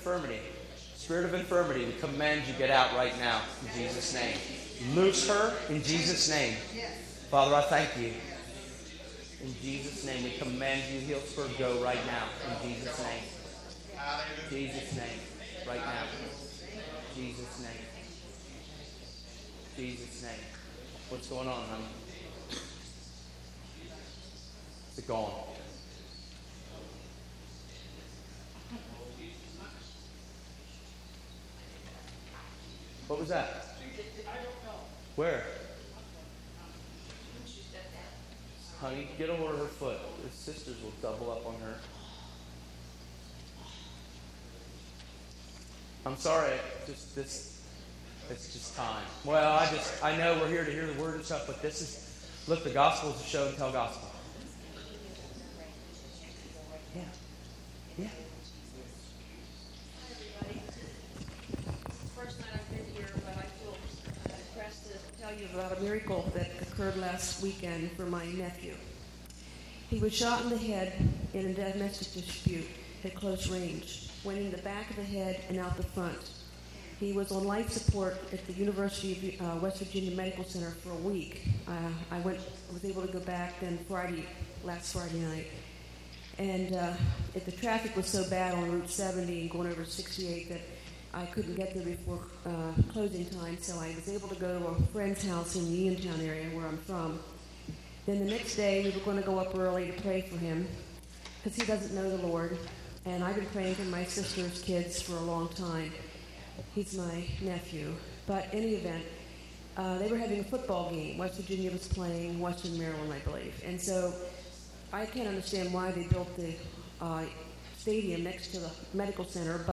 infirmity. Spirit of infirmity, we command you get out right now in Jesus' name. Loose her in Jesus' name. Father, I thank you. In Jesus' name, we command you, heal her, go right now. In Jesus' name. Jesus' name. Right now. Jesus' name. Jesus' name. What's going on, honey? Is it gone? What was that? Where? Honey, get a hold of her foot. Her sisters will double up on her. I'm sorry, it's just time. Well, I know we're here to hear the word and stuff, but this is, look, the gospel is a show and tell gospel. Yeah. Yeah. Hi, everybody. It's the first night I've been here, but I feel pressed to tell you about a miracle that occurred last weekend for my nephew. He was shot in the head in a domestic dispute at close range. Went in the back of the head and out the front. He was on life support at the University of West Virginia Medical Center for a week. I was able to go back then last Friday night. And the traffic was so bad on Route 70 and going over 68 that I couldn't get there before closing time, so I was able to go to a friend's house in the Uniontown area where I'm from. Then the next day, we were going to go up early to pray for him because he doesn't know the Lord. And I've been praying for my sister's kids for a long time. He's my nephew. But in any event, they were having a football game. West Virginia was playing Western Maryland, I believe. And so I can't understand why they built the stadium next to the medical center.